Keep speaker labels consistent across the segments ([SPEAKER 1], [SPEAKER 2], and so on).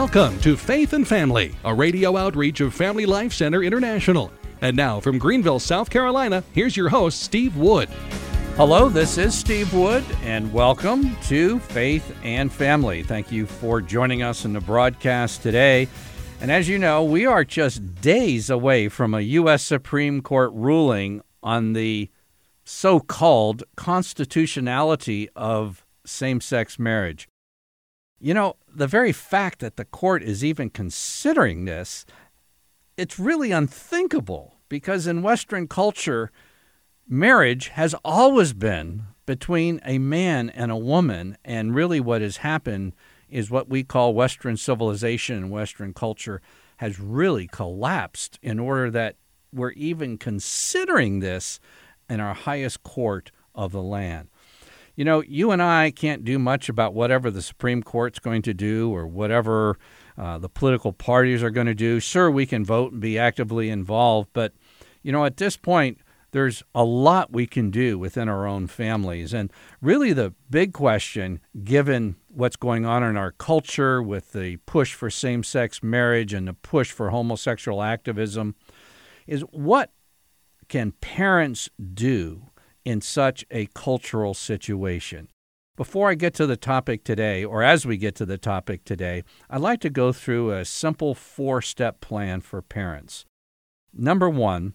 [SPEAKER 1] Welcome to Faith and Family, a radio outreach of Family Life Center International. And now from Greenville, South Carolina, here's your host, Steve Wood.
[SPEAKER 2] Hello, this is Steve Wood, and welcome to Faith and Family. Thank you for joining us in the broadcast today. And as you know, we are just days away from a U.S. Supreme Court ruling on the so-called constitutionality of same-sex marriage. You know, the very fact that the court is even considering this, it's really unthinkable, because in Western culture, marriage has always been between a man and a woman, and really what has happened is what we call Western civilization and Western culture has really collapsed in order that we're even considering this in our highest court of the land. You know, you and I can't do much about whatever the Supreme Court's going to do or whatever the political parties are going to do. Sure, we can vote and be actively involved, but, you know, at this point, there's a lot we can do within our own families. And really the big question, given what's going on in our culture with the push for same-sex marriage and the push for homosexual activism, is what can parents do in such a cultural situation? Before I get to the topic today, or as we get to the topic today, I'd like to go through a simple 4-step plan for parents. Number one,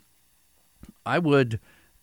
[SPEAKER 2] I would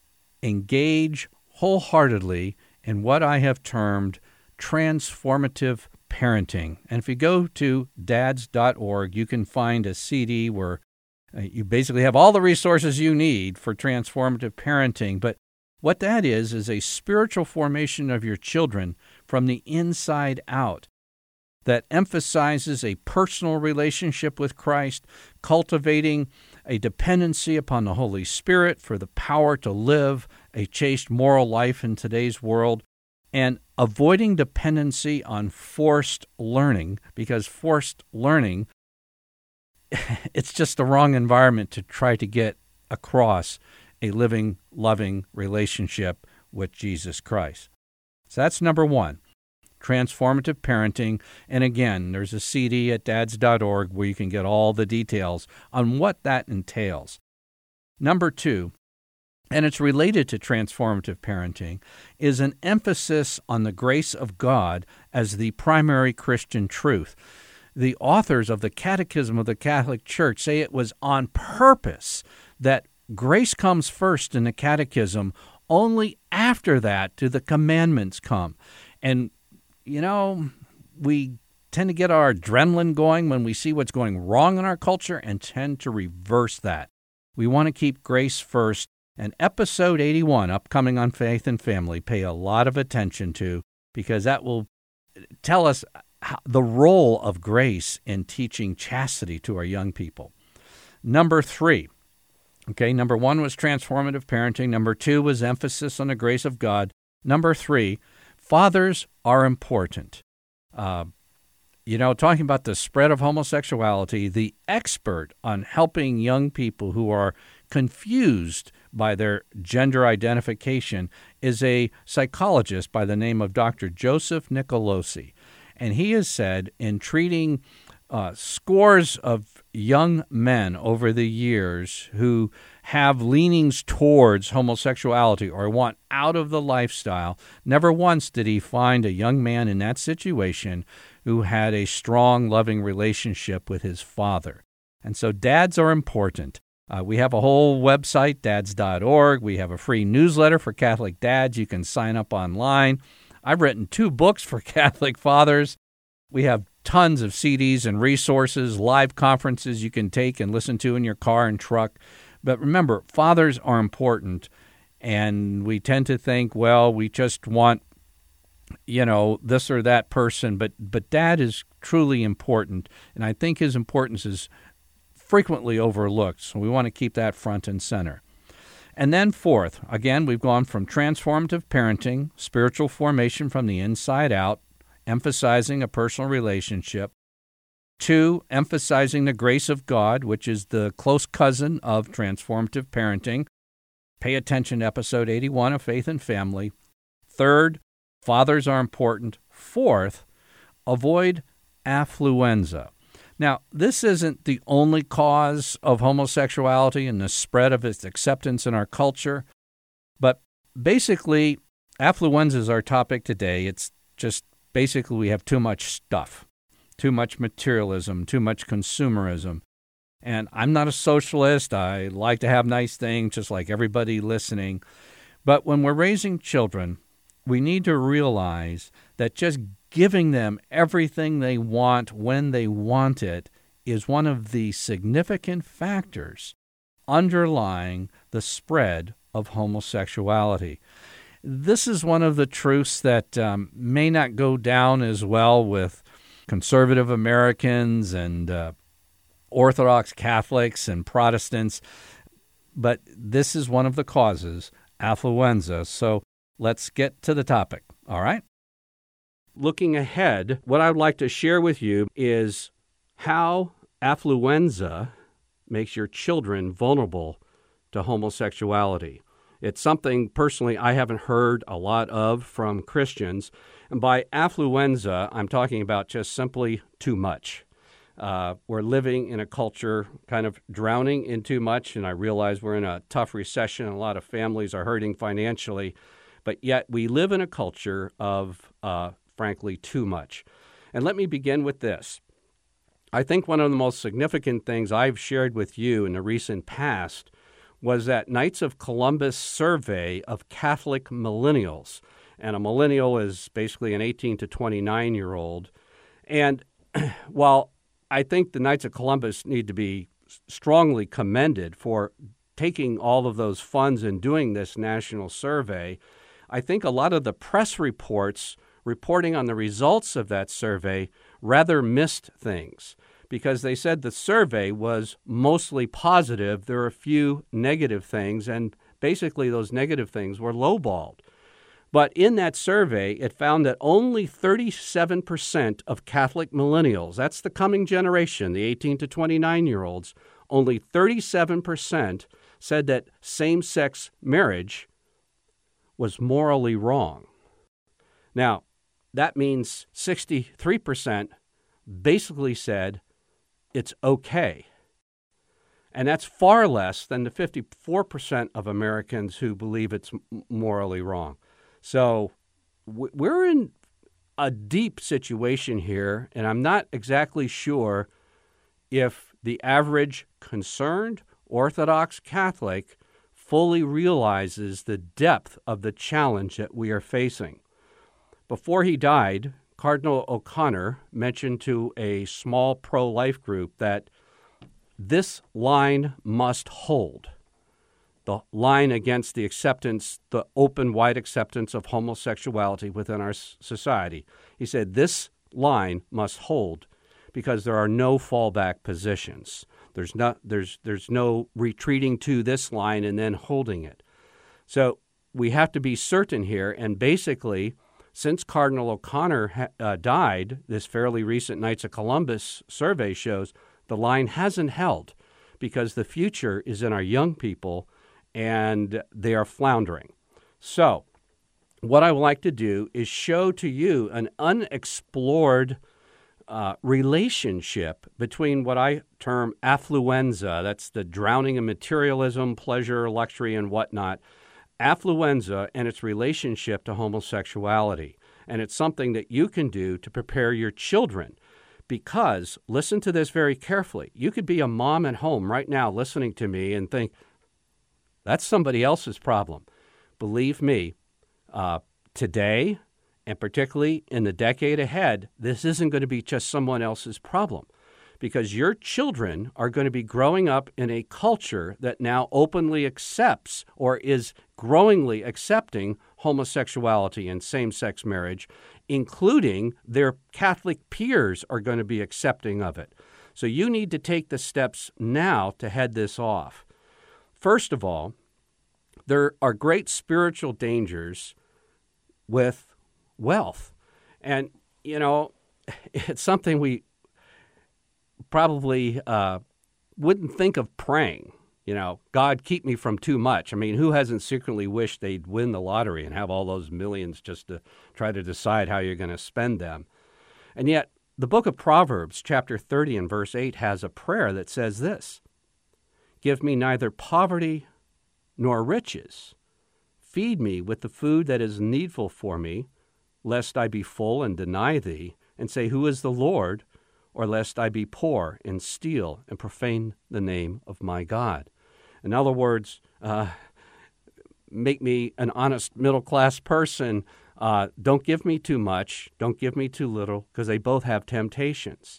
[SPEAKER 2] engage wholeheartedly in what I have termed transformative parenting. And if you go to dads.org, you can find a CD where you basically have all the resources you need for transformative parenting. But what that is a spiritual formation of your children from the inside out that emphasizes a personal relationship with Christ, cultivating a dependency upon the Holy Spirit for the power to live a chaste moral life in today's world, and avoiding dependency on forced learning, because forced learning, it's just the wrong environment to try to get across a living, loving relationship with Jesus Christ. So that's number one, transformative parenting. And again, there's a CD at dads.org where you can get all the details on what that entails. Number two, and it's related to transformative parenting, is an emphasis on the grace of God as the primary Christian truth. The authors of the Catechism of the Catholic Church say it was on purpose that grace comes first in the Catechism. Only after that do the commandments come. And, you know, we tend to get our adrenaline going when we see what's going wrong in our culture and tend to reverse that. We want to keep grace first. And episode 81, upcoming on Faith and Family, pay a lot of attention to, because that will tell us the role of grace in teaching chastity to our young people. Number three. Okay, number one was transformative parenting. Number two was emphasis on the grace of God. Number three, fathers are important. Talking about the spread of homosexuality, the expert on helping young people who are confused by their gender identification is a psychologist by the name of Dr. Joseph Nicolosi. And he has said in treating scores of young men over the years who have leanings towards homosexuality or want out of the lifestyle, never once did he find a young man in that situation who had a strong, loving relationship with his father. And so dads are important. We have a whole website, dads.org. We have a free newsletter for Catholic dads. You can sign up online. I've written 2 books for Catholic fathers. We have tons of CDs and resources, live conferences you can take and listen to in your car and truck. But remember, fathers are important, and we tend to think, well, we just want, this or that person, but dad is truly important, and I think his importance is frequently overlooked, so we want to keep that front and center. And then fourth, again, we've gone from transformative parenting, spiritual formation from the inside out, emphasizing a personal relationship, to emphasizing the grace of God, which is the close cousin of transformative parenting. Pay attention to episode 81 of Faith and Family. Third, fathers are important. Fourth, avoid affluenza. Now, this isn't the only cause of homosexuality and the spread of its acceptance in our culture, but basically, affluenza is our topic today. It's just basically we have too much stuff, too much materialism, too much consumerism. And I'm not a socialist. I like to have nice things, just like everybody listening. But when we're raising children, we need to realize that just giving them everything they want when they want it is one of the significant factors underlying the spread of homosexuality. This is one of the truths that may not go down as well with conservative Americans and Orthodox Catholics and Protestants, but this is one of the causes, affluenza. So let's get to the topic, all right? Looking ahead, what I'd like to share with you is how affluenza makes your children vulnerable to homosexuality. It's something, personally, I haven't heard a lot of from Christians. And by affluenza, I'm talking about just simply too much. We're living in a culture kind of drowning in too much, and I realize we're in a tough recession and a lot of families are hurting financially, but yet we live in a culture of, frankly, too much. And let me begin with this. I think one of the most significant things I've shared with you in the recent past was that Knights of Columbus survey of Catholic millennials. And a millennial is basically an 18 to 29-year-old. And while I think the Knights of Columbus need to be strongly commended for taking all of those funds and doing this national survey, I think a lot of the press reports reporting on the results of that survey rather missed things because they said the survey was mostly positive. There are a few negative things, and basically those negative things were lowballed. But in that survey, it found that only 37% of Catholic millennials, that's the coming generation, the 18 to 29-year-olds, only 37% said that same-sex marriage was morally wrong. Now, that means 63% basically said it's okay. And that's far less than the 54% of Americans who believe it's morally wrong. So we're in a deep situation here, and I'm not exactly sure if the average concerned Orthodox Catholic fully realizes the depth of the challenge that we are facing. Before he died, Cardinal O'Connor mentioned to a small pro-life group that this line must hold. The line against the acceptance, the open, wide acceptance of homosexuality within our society. He said this line must hold because there are no fallback positions. There's no retreating to this line and then holding it. So we have to be certain here, and basically, since Cardinal O'Connor died, this fairly recent Knights of Columbus survey shows the line hasn't held because the future is in our young people and they are floundering. So what I would like to do is show to you an unexplored relationship between what I term affluenza, that's the drowning in materialism, pleasure, luxury, and whatnot, affluenza and its relationship to homosexuality. And it's something that you can do to prepare your children. Because, listen to this very carefully, you could be a mom at home right now listening to me and think, that's somebody else's problem. Believe me, today, and particularly in the decade ahead, this isn't going to be just someone else's problem. Because your children are going to be growing up in a culture that now openly accepts or is growingly accepting homosexuality and same-sex marriage, including their Catholic peers are going to be accepting of it. So you need to take the steps now to head this off. First of all, there are great spiritual dangers with wealth. And, you know, it's something we probably wouldn't think of praying. You know, God, keep me from too much. I mean, who hasn't secretly wished they'd win the lottery and have all those millions just to try to decide how you're going to spend them? And yet,
[SPEAKER 3] the book of Proverbs, chapter 30 and verse 8, has a prayer that says this: "Give me neither poverty nor riches. Feed me with the food that is needful for me, lest I be full and deny thee, and say, Who is the Lord? Or lest I be poor and steal and profane the name of my God." In other words, make me an honest middle-class person. Don't give me too much. Don't give me too little, because they both have temptations.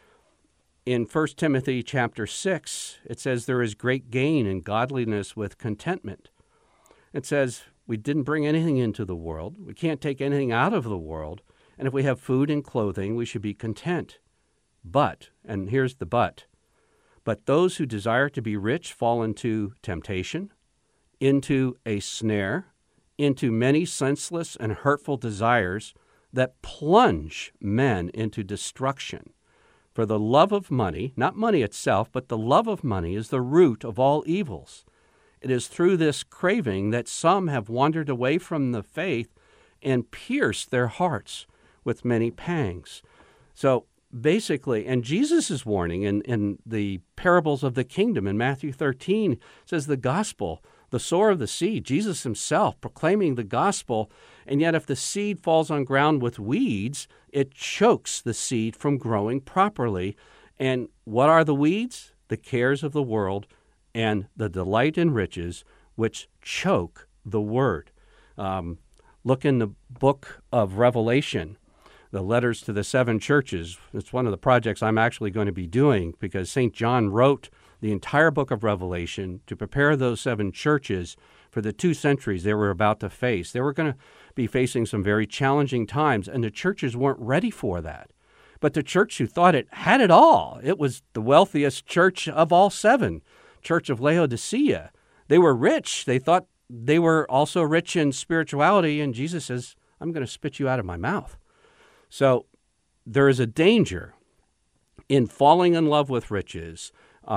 [SPEAKER 3] In 1 Timothy chapter 6, it says there is great gain in godliness with contentment. It says we didn't bring anything into the world. We can't take anything out of the world. And if we have food and clothing, we should be content. But, and here's the but those who desire to be rich fall into temptation, into a snare, into many senseless and hurtful desires that plunge men into destruction. For the love of money, not money itself, but the love of money is the root of all evils. It is through this craving that some have wandered away from the faith and pierced their hearts with many pangs. So basically, and Jesus' warning in the parables of the kingdom in Matthew 13 says the gospel, the sower of the seed, Jesus himself proclaiming the gospel, and yet if the seed falls on ground with weeds, it chokes the seed from growing properly. And what are the weeds? The cares of the world and the delight in riches, which choke the word. Look in the book of Revelation, the letters to the seven churches. It's one of the projects I'm actually going to be doing, because St. John wrote the entire book of Revelation to prepare those seven churches for the 2 centuries they were about to face. They were going to be facing some very challenging times, and the churches weren't ready for that. But the church who thought it had it all, it was the wealthiest church of all 7, Church of Laodicea. They were rich. They thought they were also rich in spirituality, and Jesus says, I'm going to spit you out of my mouth. So there is a danger in falling in love with riches,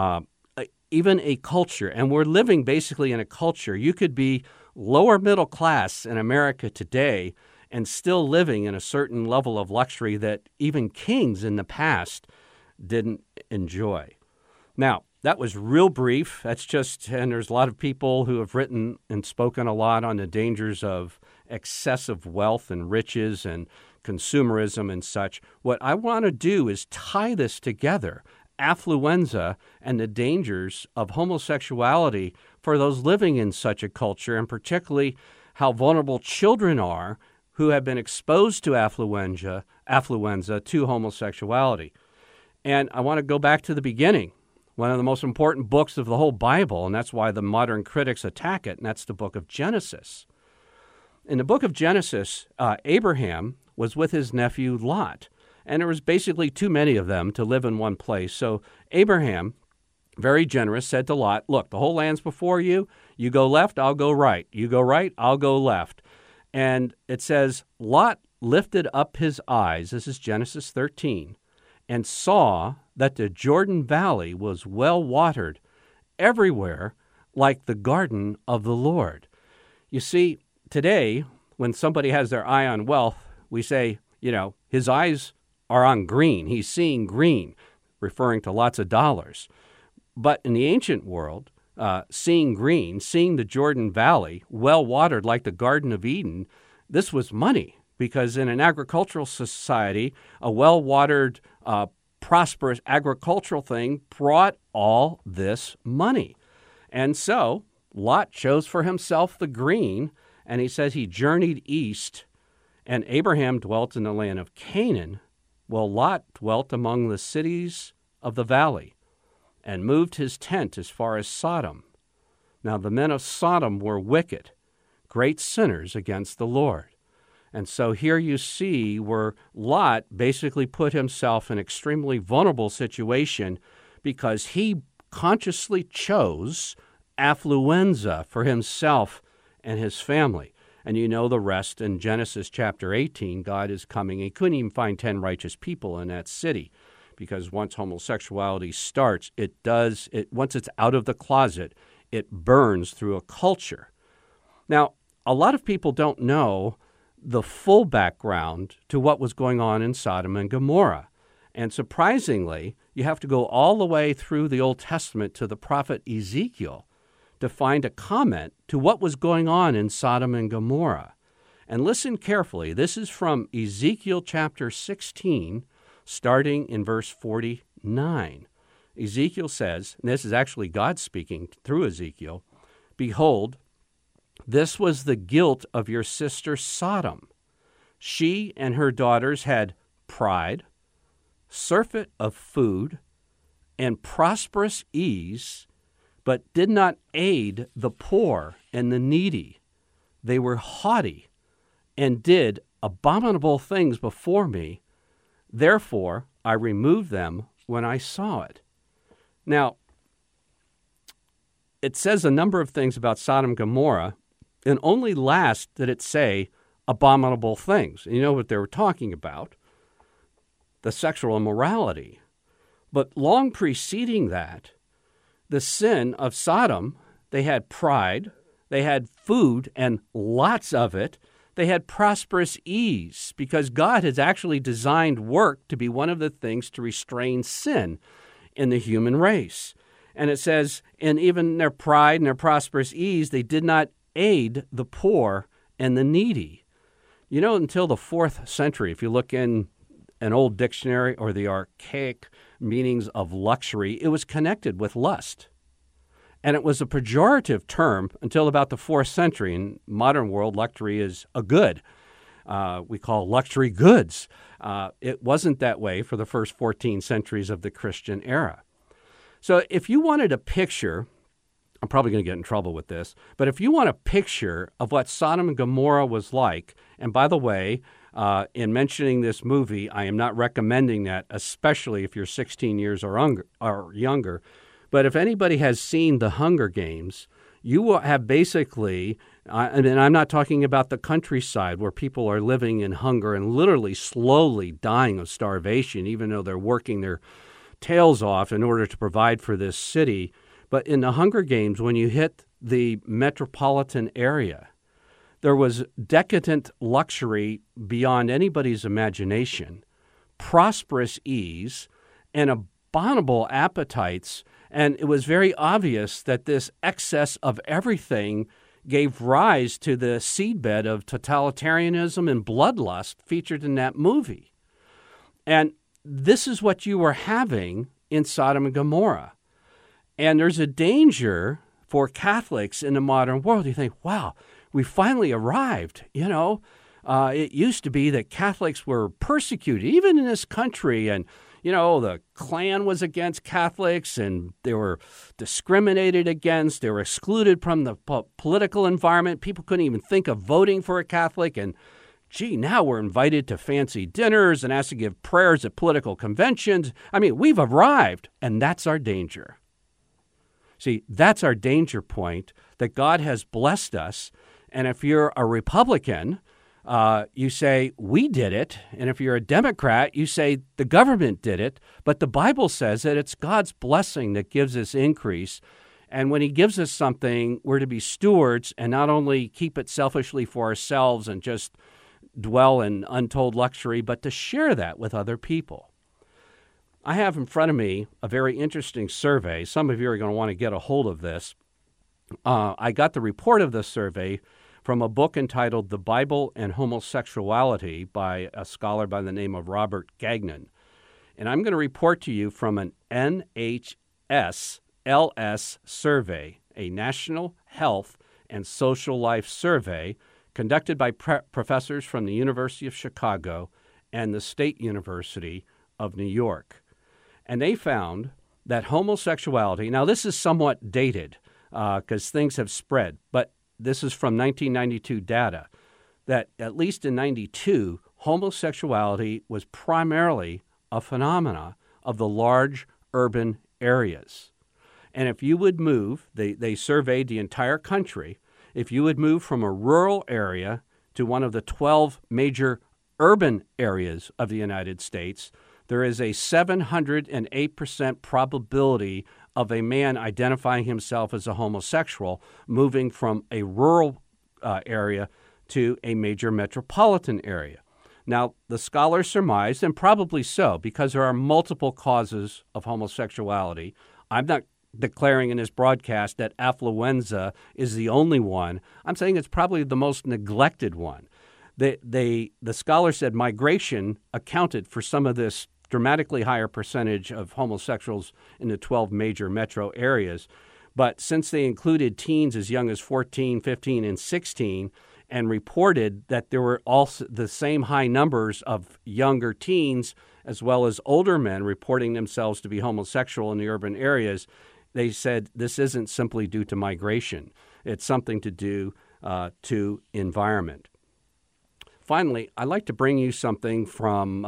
[SPEAKER 3] even a culture, and we're living basically in a culture. You could be lower middle class in America today and still living in a certain level of luxury that even kings in the past didn't enjoy. Now, that was real brief. That's just, and there's a lot of people who have written and spoken a lot on the dangers of excessive wealth and riches and consumerism and such. What I want to do is tie this together, affluenza and the dangers of homosexuality for those living in such a culture, and particularly how vulnerable children are who have been exposed to affluenza to homosexuality. And I want to go back to the beginning, one of the most important books of the whole Bible, and that's why the modern critics attack it, and that's the book of Genesis. In the book of Genesis, Abraham was with his nephew Lot, and there was basically too many of them to live in one place. So Abraham, very generous, said to Lot, look, the whole land's before you. You go left, I'll go right. You go right, I'll go left. And it says, Lot lifted up his eyes, this is Genesis 13, and saw that the Jordan Valley was well watered everywhere like the garden of the Lord. You see, today, when somebody has their eye on wealth, we say, his eyes are on green. He's seeing green, referring to lots of dollars. But in the ancient world, seeing green, seeing the Jordan Valley well watered like the Garden of Eden, this was money, because in an agricultural society, a well-watered, prosperous agricultural thing brought all this money. And so Lot chose for himself the green, and he says he journeyed east, and Abraham dwelt in the land of Canaan, while Lot dwelt among the cities of the valley, and moved his tent as far as Sodom. Now the men of Sodom were wicked, great sinners against the Lord. And so here you see where Lot basically put himself in an extremely vulnerable situation because he consciously chose affluenza for himself and his family. And you know the rest in Genesis chapter 18, God is coming. He couldn't even find 10 righteous people in that city, because once homosexuality starts, once it's out of the closet, it burns through a culture. Now, a lot of people don't know the full background to what was going on in Sodom and Gomorrah. And surprisingly, you have to go all the way through the Old Testament to the prophet Ezekiel to find a comment to what was going on in Sodom and Gomorrah. And listen carefully. This is from Ezekiel chapter 16, starting in verse 49. Ezekiel says, and this is actually God speaking through Ezekiel, "Behold, this was the guilt of your sister Sodom. She and her daughters had pride, surfeit of food, and prosperous ease, but did not aid the poor and the needy. They were haughty and did abominable things before me. Therefore, I removed them when I saw it." Now, it says a number of things about Sodom and Gomorrah, and only last did it say abominable things. And you know what they were talking about? The sexual immorality. But long preceding that, the sin of Sodom, they had pride, they had food and lots of it, they had prosperous ease, because God has actually designed work to be one of the things to restrain sin in the human race. And it says, and even their pride and their prosperous ease, they did not aid the poor and the needy. You know, until the 4th century, if you look in an old dictionary or the archaic meanings of luxury, it was connected with lust. And it was a pejorative term until about the 4th century. In modern world, luxury is a good. We call luxury goods. It wasn't that way for the first 14 centuries of the Christian era. So if you wanted a picture, I'm probably going to get in trouble with this, but if you want a picture of what Sodom and Gomorrah was like, and by the way, in mentioning this movie, I am not recommending that, especially if you're 16 years or younger, but if anybody has seen The Hunger Games, you will have basically, and I'm not talking about the countryside where people are living in hunger and literally slowly dying of starvation, even though they're working their tails off in order to provide for this city. But in The Hunger Games, when you hit the metropolitan area, there was decadent luxury beyond anybody's imagination, prosperous ease, and abominable appetites. And it was very obvious that this excess of everything gave rise to the seedbed of totalitarianism and bloodlust featured in that movie. And this is what you were having in Sodom and Gomorrah. And there's a danger for Catholics in the modern world. You think, wow, we finally arrived. You know, it used to be that Catholics were persecuted, even in this country. And, you know, the Klan was against Catholics and they were discriminated against. They were excluded from the political environment. People couldn't even think of voting for a Catholic. And gee, now we're invited to fancy dinners and asked to give prayers at political conventions. I mean, we've arrived, and that's our danger. See, that's our danger point, that God has blessed us. And if you're a Republican, you say, we did it. And if you're a Democrat, you say, the government did it. But the Bible says that it's God's blessing that gives us increase. And when he gives us something, we're to be stewards and not only keep it selfishly for ourselves and just dwell in untold luxury, but to share that with other people. I have in front of me a very interesting survey. Some of you are going to want to get a hold of this. I got the report of this survey from a book entitled The Bible and Homosexuality by a scholar by the name of Robert Gagnon. And I'm going to report to you from an NHS-LS survey, a National Health and Social Life survey conducted by professors from the University of Chicago and the State University of New York. And they found that homosexuality, now this is somewhat dated because things have spread, but this is from 1992 data, that at least in 92, homosexuality was primarily a phenomena of the large urban areas. And if you would move, they surveyed the entire country, if you would move from a rural area to one of the 12 major urban areas of the United States, there is a 708% probability of a man identifying himself as a homosexual moving from a rural area to a major metropolitan area. Now, the scholars surmised, and probably so, because there are multiple causes of homosexuality. I'm not declaring in this broadcast that affluenza is the only one. I'm saying it's probably the most neglected one. The scholars said migration accounted for some of this dramatically higher percentage of homosexuals in the 12 major metro areas. But since they included teens as young as 14, 15, and 16, and reported that there were also the same high numbers of younger teens as well as older men reporting themselves to be homosexual in the urban areas, they said this isn't simply due to migration. It's something to do to environment. Finally, I'd like to bring you something from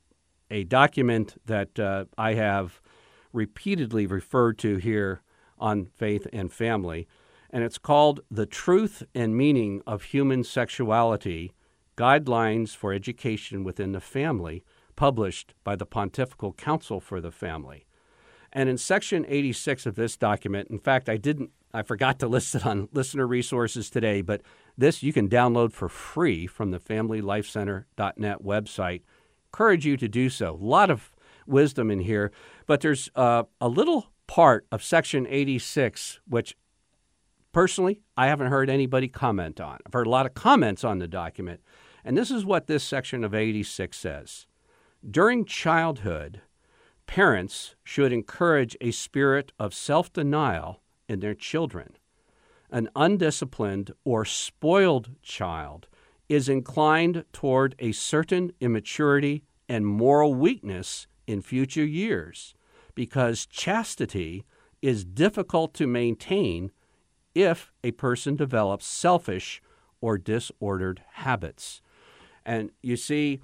[SPEAKER 3] a document that I have repeatedly referred to here on Faith and Family, and it's called The Truth and Meaning of Human Sexuality, Guidelines for Education Within the Family, published by the Pontifical Council for the Family. And in section 86 of this document, in fact, I forgot to list it on listener resources today, but this you can download for free from the FamilyLifeCenter.net website. Encourage you to do so. A lot of wisdom in here, but there's a little part of section 86 which personally I haven't heard anybody comment on. I've heard a lot of comments on the document, and this is what this section of 86 says. During childhood, parents should encourage a spirit of self-denial in their children. An undisciplined or spoiled child is inclined toward a certain immaturity and moral weakness in future years because chastity is difficult to maintain if a person develops selfish or disordered habits. And you see,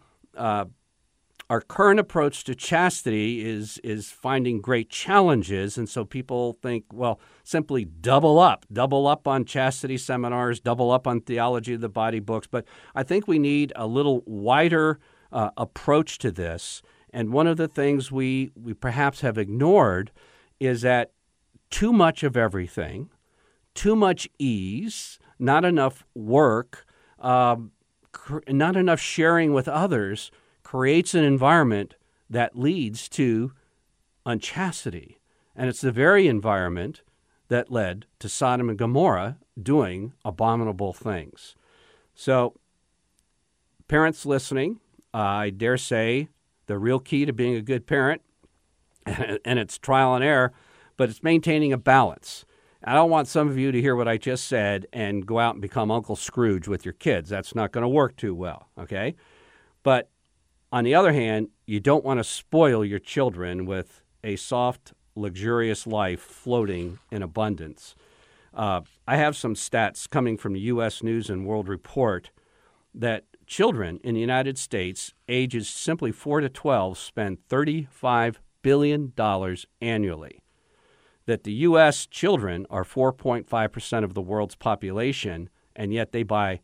[SPEAKER 3] our current approach to chastity is finding great challenges, and so people think, well, simply double up on chastity seminars, double up on theology of the body books. But I think we need a little wider approach to this. And one of the things we perhaps have ignored is that too much of everything, too much ease, not enough work, not enough sharing with others creates an environment that leads to unchastity. And it's the very environment that led to Sodom and Gomorrah doing abominable things. So, parents listening, I dare say the real key to being a good parent, and it's trial and error, but it's maintaining a balance. I don't want some of you to hear what I just said and go out and become Uncle Scrooge with your kids. That's not going to work too well, okay? But on the other hand, you don't want to spoil your children with a soft, luxurious life floating in abundance. I have some stats coming from the U.S. News and World Report that children in the United States, ages simply 4 to 12, spend $35 billion annually. That the U.S. children are 4.5% of the world's population, and yet they buy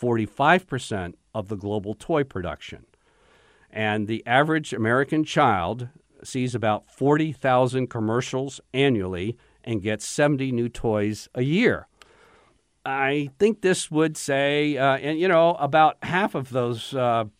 [SPEAKER 3] 45% of the global toy production. And the average American child sees about 40,000 commercials annually and gets 70 new toys a year. I think this would say, about half of those,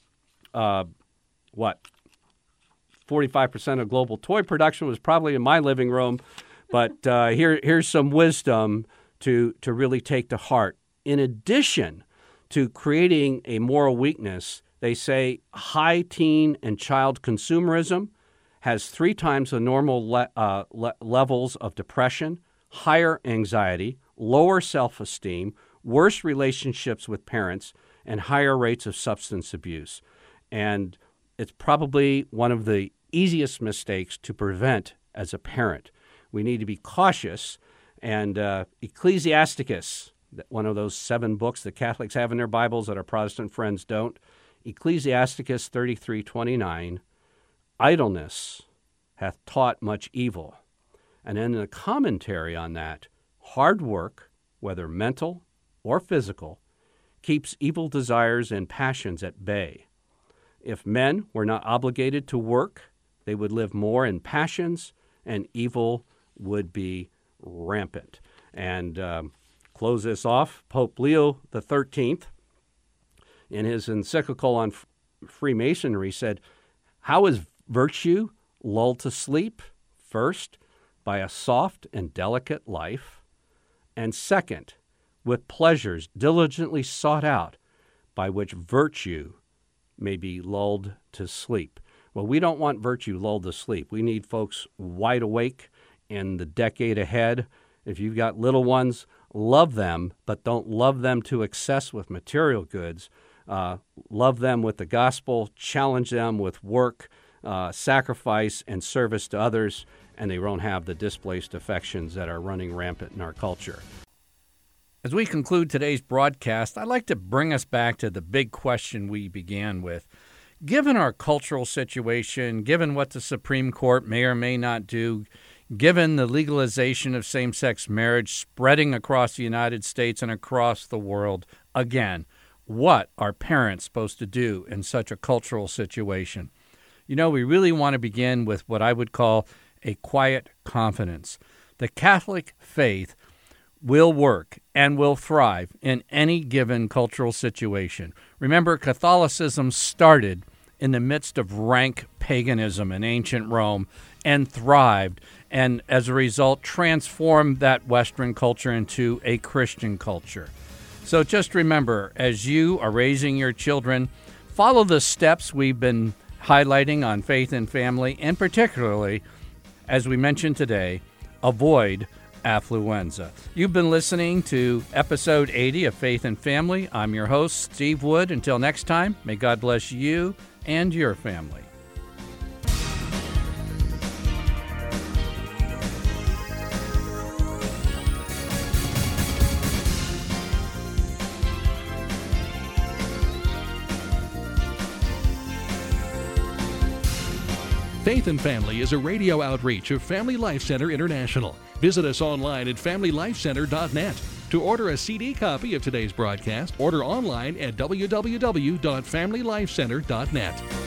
[SPEAKER 3] 45% of global toy production was probably in my living room. But here's some wisdom to really take to heart. In addition to creating a moral weakness, they say high teen and child consumerism has 3 times the normal levels of depression, higher anxiety, lower self-esteem, worse relationships with parents, and higher rates of substance abuse. And it's probably one of the easiest mistakes to prevent as a parent. We need to be cautious. And Ecclesiasticus, one of those 7 books that Catholics have in their Bibles that our Protestant friends don't, Ecclesiasticus 33:29, idleness hath taught much evil. And in the commentary on that, hard work, whether mental or physical, keeps evil desires and passions at bay. If men were not obligated to work, they would live more in passions, and evil would be rampant. And close this off, Pope Leo XIII, in his encyclical on Freemasonry said, how is virtue lulled to sleep? First, by a soft and delicate life, and second, with pleasures diligently sought out, by which virtue may be lulled to sleep. Well, we don't want virtue lulled to sleep. We need folks wide awake in the decade ahead. If you've got little ones, love them, but don't love them to excess with material goods. Love them with the gospel, challenge them with work, sacrifice, and service to others, and they won't have the displaced affections that are running rampant in our culture.
[SPEAKER 2] As we conclude today's broadcast, I'd like to bring us back to the big question we began with. Given our cultural situation, given what the Supreme Court may or may not do, given the legalization of same-sex marriage spreading across the United States and across the world, again, what are parents supposed to do in such a cultural situation? You know, we really want to begin with what I would call a quiet confidence. The Catholic faith will work and will thrive in any given cultural situation. Remember, Catholicism started in the midst of rank paganism in ancient Rome and thrived, and as a result transformed that Western culture into a Christian culture. So just remember, as you are raising your children, follow the steps we've been highlighting on Faith and Family, and particularly, as we mentioned today, avoid affluenza. You've been listening to episode 80 of Faith and Family. I'm your host, Steve Wood. Until next time, may God bless you and your family.
[SPEAKER 1] Faith and Family is a radio outreach of Family Life Center International. Visit us online at FamilyLifeCenter.net. To order a CD copy of today's broadcast, order online at www.FamilyLifeCenter.net.